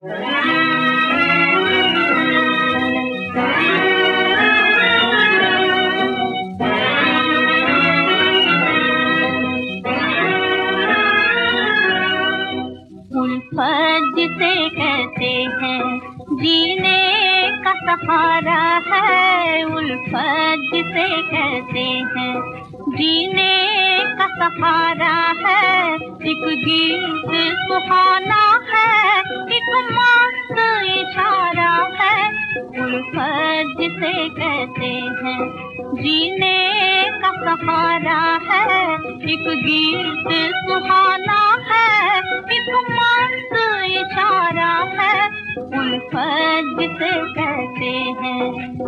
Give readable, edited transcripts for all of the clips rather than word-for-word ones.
उल्फत जिसे कहते हैं जीने का सहारा है, उल्फत जिसे कहते हैं जीने का सहारा है। एक गीत सुहाना है, एक मस्त इशारा है। उल्फत जिसे कहते हैं जीने का सहारा है, एक गीत सुहाना है, एक मस्त इशारा है। उल्फत जिसे कहते हैं।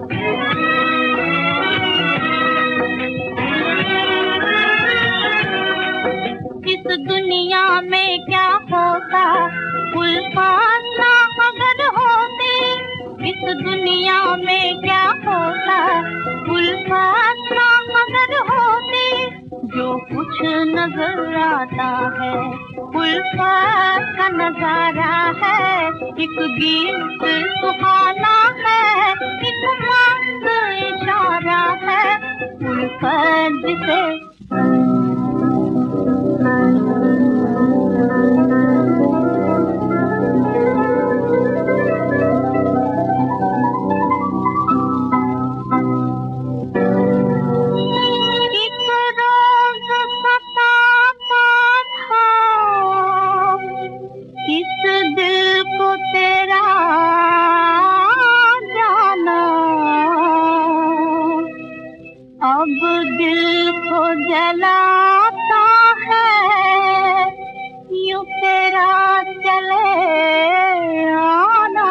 इस दुनिया में क्या होता उल्फत ना अगर होती, इस दुनिया में क्या होता उल्फत ना अगर होती। जो कुछ नजर आता है उल्फत का नजारा है, एक गीत सुहाना है, एक मस्त इशारा है। उल्फत जिसे अब दिल को जलाता है, यूं तेरा चले आना।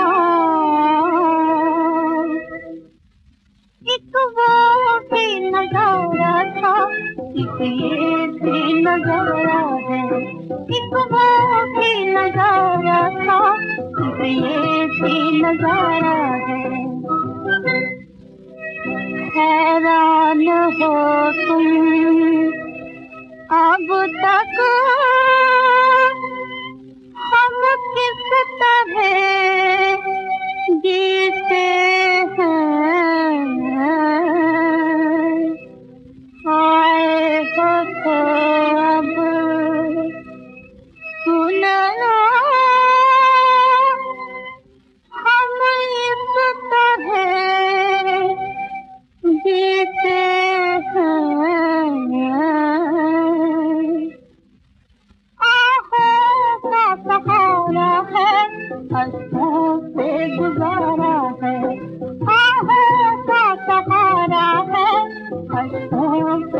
एक वो भी नजारा था, एक ये भी नजारा है। एक वो भी नजारा था, एक ये भी नजारा है। हैरान हो तुम अब तक हम किस तरह जीते हैं। आए हो तो अब सुन लो, हम इस तरह जीते हैं। आहों का सहारा है, अश्कों से गुजारा है। आहों का सहारा है, अश्कों